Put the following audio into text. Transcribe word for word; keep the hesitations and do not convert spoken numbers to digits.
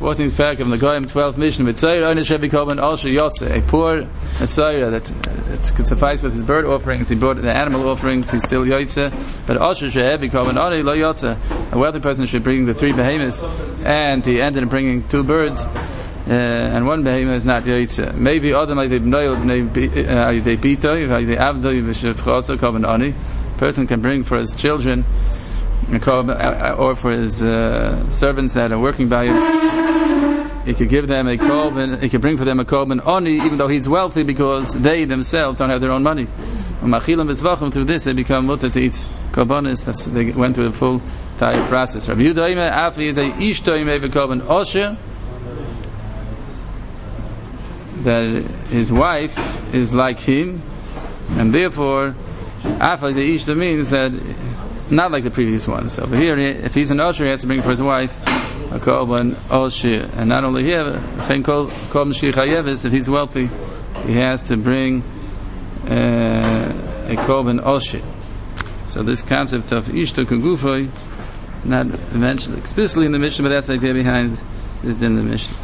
fourteenth parak of the Goyim, twelfth mission. With Tzayir Oyne Shevi Korban Osher Yotze, a poor Tzayir that it could suffice with his bird offerings. He brought the animal offerings. He's still Yotze, but Osher Shevi Korban Oni Lo Yotze. A wealthy person should bring the three behemoths, and he ended up bringing two birds. Uh, and one behemoth is not Yotze. Maybe Adam Ayidei Bnoil Ayidei Bitoy Ayidei Avdoy V'Shevchoso Korban Oni. Person can bring for his children or for his uh, servants that are working by him. He could give them a korban. He could bring for them a korban oni, even though he's wealthy, because they themselves don't have their own money. Through this, they become mutter to eat korbanos. That's they went through the full entire process. Rabbi Yehuda that his wife is like him, and therefore, after the ishta means that. Not like the previous one. So over here, if he's an osher, he has to bring for his wife a korban osher. And not only here, if he's wealthy, he has to bring uh, a korban osher. So this concept of ishto kugufoi, not mentioned explicitly in the Mishnah, but that's the idea behind this din in the Mishnah.